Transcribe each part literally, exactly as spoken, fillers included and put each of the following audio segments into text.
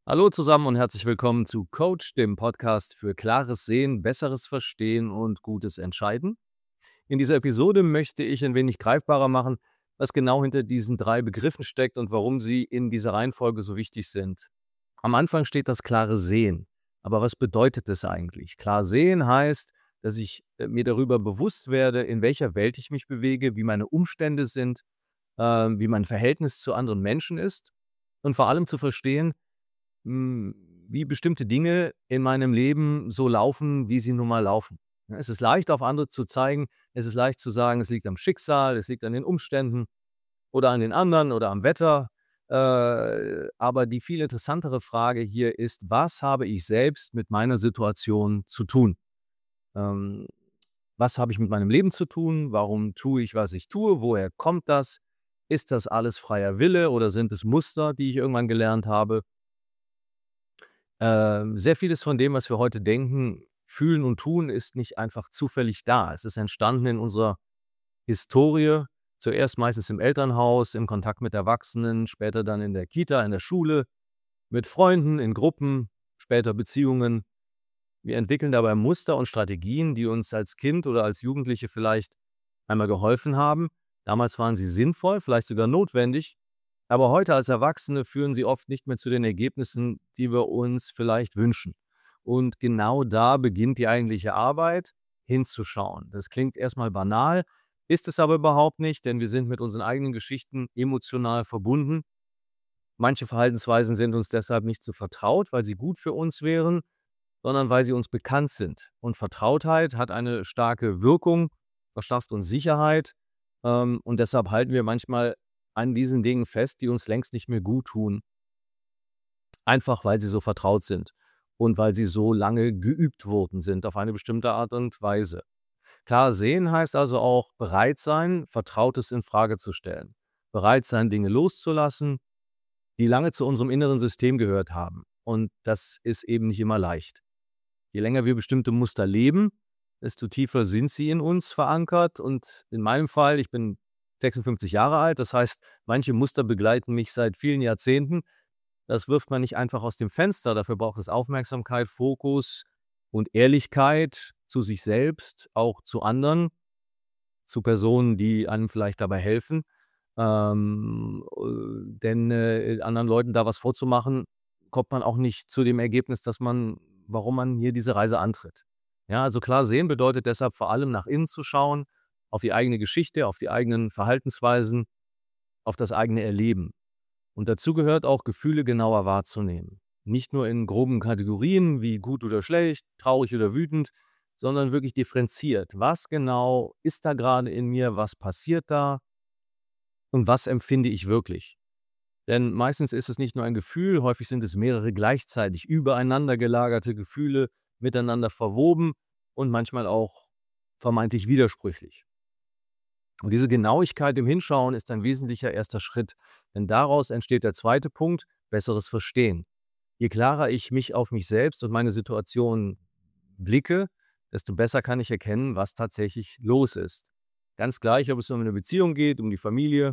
Hallo zusammen und herzlich willkommen zu Coach, dem Podcast für klares Sehen, besseres Verstehen und gutes Entscheiden. In dieser Episode möchte ich ein wenig greifbarer machen, was genau hinter diesen drei Begriffen steckt und warum sie in dieser Reihenfolge so wichtig sind. Am Anfang steht das klare Sehen. Aber was bedeutet das eigentlich? Klar sehen heißt, dass ich äh, mir darüber bewusst werde, in welcher Welt ich mich bewege, wie meine Umstände sind, äh, wie mein Verhältnis zu anderen Menschen ist und vor allem zu verstehen, hm, wie bestimmte Dinge in meinem Leben so laufen, wie sie nun mal laufen. Ja, es ist leicht, auf andere zu zeigen. Es ist leicht zu sagen, es liegt am Schicksal, es liegt an den Umständen oder an den anderen oder am Wetter. Äh, aber die viel interessantere Frage hier ist: Was habe ich selbst mit meiner Situation zu tun? Ähm, Was habe ich mit meinem Leben zu tun? Warum tue ich, was ich tue? Woher kommt das? Ist das alles freier Wille oder sind es Muster, die ich irgendwann gelernt habe? Ähm, sehr vieles von dem, was wir heute denken, fühlen und tun, ist nicht einfach zufällig da. Es ist entstanden in unserer Historie, zuerst meistens im Elternhaus, im Kontakt mit Erwachsenen, später dann in der Kita, in der Schule, mit Freunden, in Gruppen, später Beziehungen. Wir entwickeln dabei Muster und Strategien, die uns als Kind oder als Jugendliche vielleicht einmal geholfen haben. Damals waren sie sinnvoll, vielleicht sogar notwendig, aber heute als Erwachsene führen sie oft nicht mehr zu den Ergebnissen, die wir uns vielleicht wünschen. Und genau da beginnt die eigentliche Arbeit, hinzuschauen. Das klingt erstmal banal, ist es aber überhaupt nicht, denn wir sind mit unseren eigenen Geschichten emotional verbunden. Manche Verhaltensweisen sind uns deshalb nicht so vertraut, weil sie gut für uns wären, sondern weil sie uns bekannt sind. Und Vertrautheit hat eine starke Wirkung, verschafft uns Sicherheit, ähm, und deshalb halten wir manchmal an diesen Dingen fest, die uns längst nicht mehr gut tun, einfach weil sie so vertraut sind und weil sie so lange geübt worden sind auf eine bestimmte Art und Weise. Klar sehen heißt also auch bereit sein, Vertrautes in Frage zu stellen. Bereit sein, Dinge loszulassen, die lange zu unserem inneren System gehört haben. Und das ist eben nicht immer leicht. Je länger wir bestimmte Muster leben, desto tiefer sind sie in uns verankert. Und in meinem Fall, ich bin sechsundfünfzig Jahre alt, das heißt, manche Muster begleiten mich seit vielen Jahrzehnten. Das wirft man nicht einfach aus dem Fenster. Dafür braucht es Aufmerksamkeit, Fokus und Ehrlichkeit zu sich selbst, auch zu anderen, zu Personen, die einem vielleicht dabei helfen. Ähm, äh, denn, äh, anderen Leuten da was vorzumachen, kommt man auch nicht zu dem Ergebnis, dass man warum man hier diese Reise antritt. Ja, also klar sehen bedeutet deshalb vor allem nach innen zu schauen, auf die eigene Geschichte, auf die eigenen Verhaltensweisen, auf das eigene Erleben. Und dazu gehört auch, Gefühle genauer wahrzunehmen. Nicht nur in groben Kategorien wie gut oder schlecht, traurig oder wütend, sondern wirklich differenziert. Was genau ist da gerade in mir? Was passiert da? Und was empfinde ich wirklich? Denn meistens ist es nicht nur ein Gefühl, häufig sind es mehrere gleichzeitig übereinander gelagerte Gefühle, miteinander verwoben und manchmal auch vermeintlich widersprüchlich. Und diese Genauigkeit im Hinschauen ist ein wesentlicher erster Schritt, denn daraus entsteht der zweite Punkt, besseres Verstehen. Je klarer ich mich auf mich selbst und meine Situation blicke, desto besser kann ich erkennen, was tatsächlich los ist. Ganz gleich, ob es um eine Beziehung geht, um die Familie,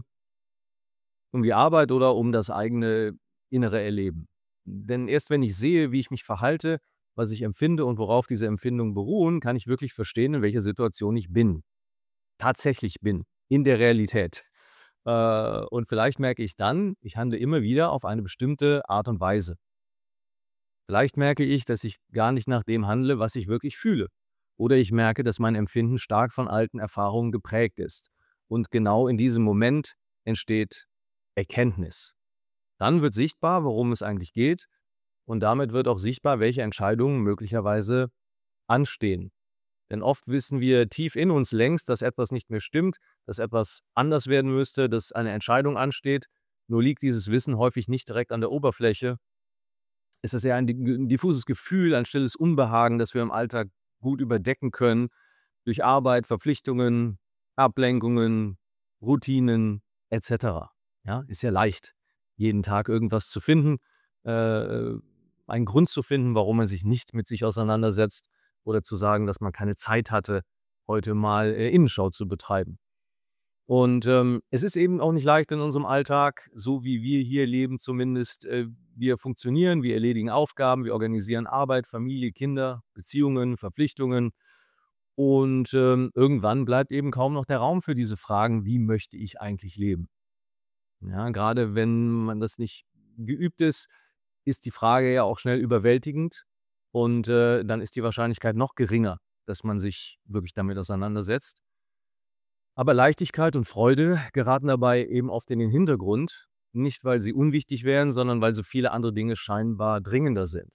um die Arbeit oder um das eigene innere Erleben. Denn erst wenn ich sehe, wie ich mich verhalte, was ich empfinde und worauf diese Empfindungen beruhen, kann ich wirklich verstehen, in welcher Situation ich bin. Tatsächlich bin, in der Realität. Äh, und vielleicht merke ich dann, ich handle immer wieder auf eine bestimmte Art und Weise. Vielleicht merke ich, dass ich gar nicht nach dem handle, was ich wirklich fühle. Oder ich merke, dass mein Empfinden stark von alten Erfahrungen geprägt ist. Und genau in diesem Moment entsteht Erkenntnis. Dann wird sichtbar, worum es eigentlich geht. Und damit wird auch sichtbar, welche Entscheidungen möglicherweise anstehen. Denn oft wissen wir tief in uns längst, dass etwas nicht mehr stimmt, dass etwas anders werden müsste, dass eine Entscheidung ansteht. Nur liegt dieses Wissen häufig nicht direkt an der Oberfläche. Es ist eher ein di- ein diffuses Gefühl, ein stilles Unbehagen, das wir im Alltag gut überdecken können durch Arbeit, Verpflichtungen, Ablenkungen, Routinen et cetera. Ja, ist ja leicht, jeden Tag irgendwas zu finden, äh, einen Grund zu finden, warum man sich nicht mit sich auseinandersetzt oder zu sagen, dass man keine Zeit hatte, heute mal, äh, Innenschau zu betreiben. Und, ähm, es ist eben auch nicht leicht in unserem Alltag, so wie wir hier leben zumindest. Äh, wir funktionieren, wir erledigen Aufgaben, wir organisieren Arbeit, Familie, Kinder, Beziehungen, Verpflichtungen. Und, ähm, irgendwann bleibt eben kaum noch der Raum für diese Fragen: „Wie möchte ich eigentlich leben?“ Ja, grade wenn man das nicht geübt ist, ist die Frage ja auch schnell überwältigend und, äh, dann ist die Wahrscheinlichkeit noch geringer, dass man sich wirklich damit auseinandersetzt. Aber Leichtigkeit und Freude geraten dabei eben oft in den Hintergrund, nicht weil sie unwichtig wären, sondern weil so viele andere Dinge scheinbar dringender sind.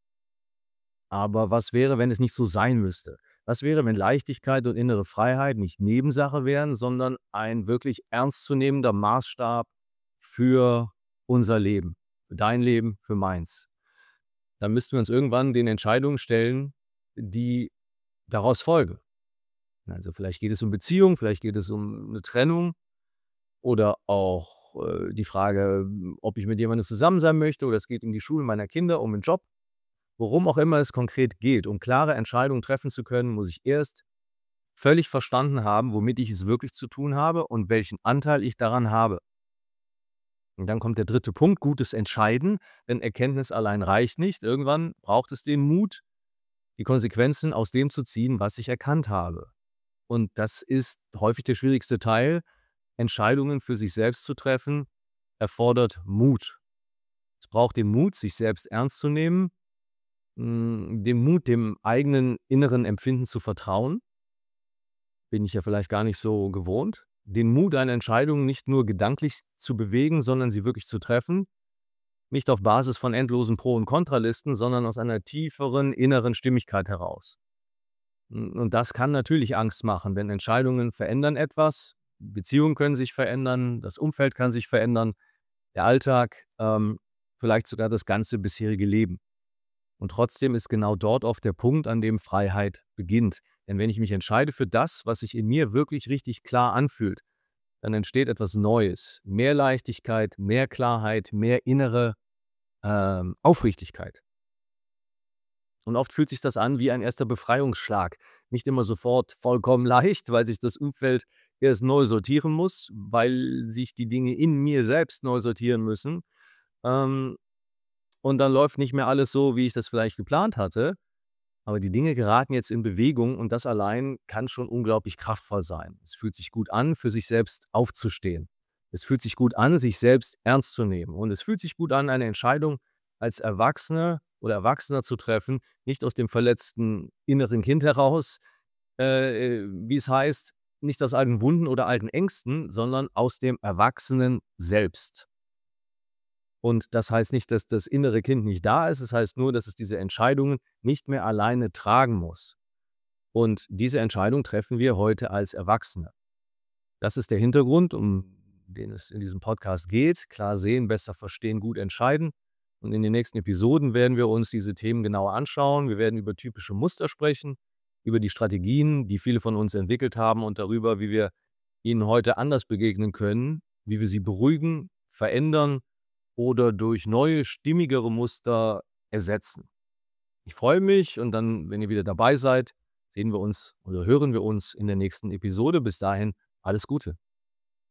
Aber was wäre, wenn es nicht so sein müsste? Was wäre, wenn Leichtigkeit und innere Freiheit nicht Nebensache wären, sondern ein wirklich ernstzunehmender Maßstab für unser Leben, für dein Leben, für meins? Dann müssten wir uns irgendwann den Entscheidungen stellen, die daraus folgen. Also, vielleicht geht es um Beziehung, vielleicht geht es um 'ne Trennung oder auch, äh, die Frage, ob ich mit jemandem zusammen sein möchte, oder es geht um die Schule meiner Kinder, um 'n Job. Worum auch immer es konkret geht, um klare Entscheidungen treffen zu können, muss ich erst völlig verstanden haben, womit ich es wirklich zu tun habe und welchen Anteil ich daran habe. Und dann kommt der dritte Punkt, gutes Entscheiden, denn Erkenntnis allein reicht nicht. Irgendwann braucht es den Mut, die Konsequenzen aus dem zu ziehen, was ich erkannt habe. Und das ist häufig der schwierigste Teil. Entscheidungen für sich selbst zu treffen, erfordert Mut. Es braucht den Mut, sich selbst ernst zu nehmen, hm, den Mut, dem eigenen inneren Empfinden zu vertrauen. Bin ich ja vielleicht gar nicht so gewohnt. Den Mut, eine Entscheidung nicht nur gedanklich zu bewegen, sondern sie wirklich zu treffen. Nicht auf Basis von endlosen Pro und Kontralisten, sondern aus einer tieferen inneren Stimmigkeit heraus. Hm, und das kann natürlich Angst machen, denn Entscheidungen verändern etwas. Beziehungen können sich verändern, das Umfeld kann sich verändern, der Alltag, ähm, vielleicht sogar das ganze bisherige Leben. Und trotzdem ist genau dort oft der Punkt, an dem Freiheit beginnt. Denn wenn ich mich entscheide für das, was sich in mir wirklich richtig klar anfühlt, dann entsteht etwas Neues. Mehr Leichtigkeit, mehr Klarheit, mehr innere, ähm, Aufrichtigkeit. Und oft fühlt sich das an wie ein erster Befreiungsschlag. Nicht immer sofort vollkommen leicht, weil sich das Umfeld erst neu sortieren muss, weil sich die Dinge in mir selbst neu sortieren müssen. Ähm, und dann läuft nicht mehr alles so, wie ich das vielleicht geplant hatte. Aber die Dinge geraten jetzt in Bewegung und das allein kann schon unglaublich kraftvoll sein. Es fühlt sich gut an, für sich selbst aufzustehen. Es fühlt sich gut an, sich selbst ernst zu nehmen. Und es fühlt sich gut an, eine Entscheidung als Erwachsene oder Erwachsener zu treffen, nicht aus dem verletzten inneren Kind heraus, äh, äh, wie es heißt, nicht aus alten Wunden oder alten Ängsten, sondern aus dem Erwachsenen selbst. Und das heißt nicht, dass das innere Kind nicht da ist. Es heißt nur, dass es diese Entscheidungen nicht mehr alleine tragen muss. Und diese Entscheidung treffen wir heute als Erwachsene. Das ist der Hintergrund, um den es in diesem Podcast geht. Klar sehen, besser verstehen, gut entscheiden. Und in den nächsten Episoden werden wir uns diese Themen genauer anschauen. Wir werden über typische Muster sprechen, über die Strategien, die viele von uns entwickelt haben und darüber, wie wir ihnen heute anders begegnen können, wie wir sie beruhigen, verändern oder durch neue, stimmigere Muster ersetzen. Ich freue mich und dann, wenn ihr wieder dabei seid, sehen wir uns oder hören wir uns in der nächsten Episode. Bis dahin, alles Gute.